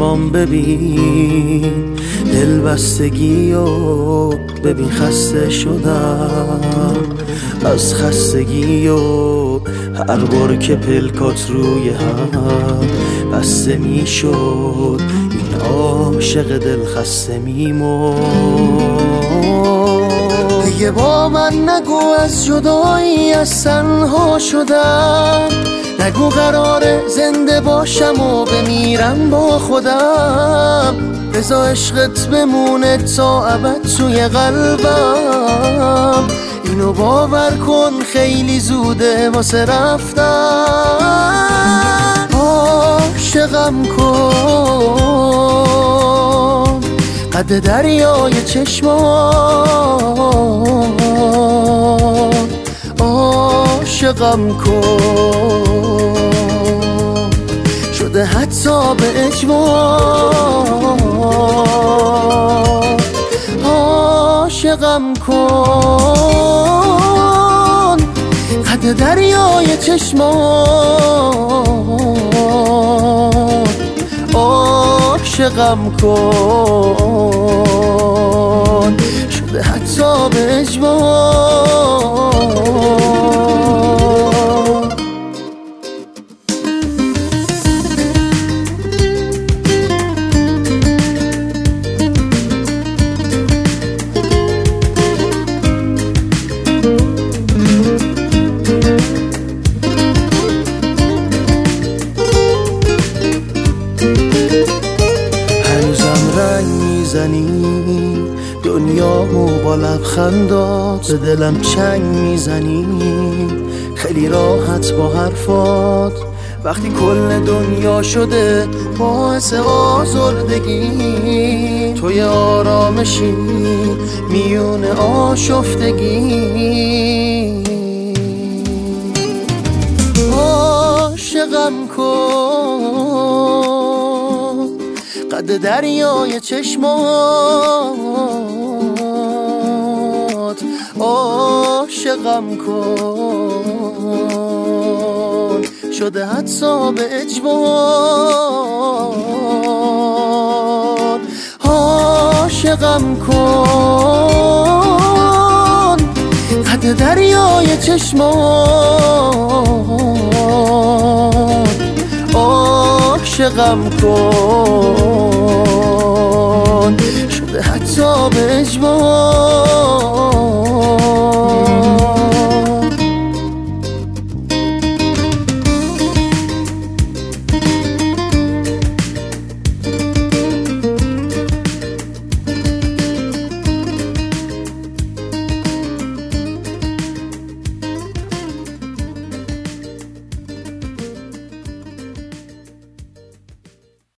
چشمام ببین دل بستگی و ببین خسته شدم از خستگی و هر بار که پلکات روی هم بسته می شد این عاشق دل خسته می مرد. دیگه با من نگو از جدایی از تنها شدم، نگو قراره زنده باشم و بمیرم با خودم، بذار عشقت بمونه تا ابد توی قلبم، اینو باور کن خیلی زوده واسه رفتن. عاشقم کن قد دریای چشمان، عاشقم کن شده حتی به اجبار، عاشقم کن قد دریای چشمان، عاشقم کن شده حتی به اجبار. دنیامو با لبخندات به دلم چنگ میزنی، خیلی راحت با حرفات وقتی کل دنیا شده باعث آزردگی، توی آرامشی میون آشفتگی. عاشقم کن قد دریای چشمات، عاشقم کن شده حتی به اجبار، عاشقم کن قد دریای چشمات، عاشقم کن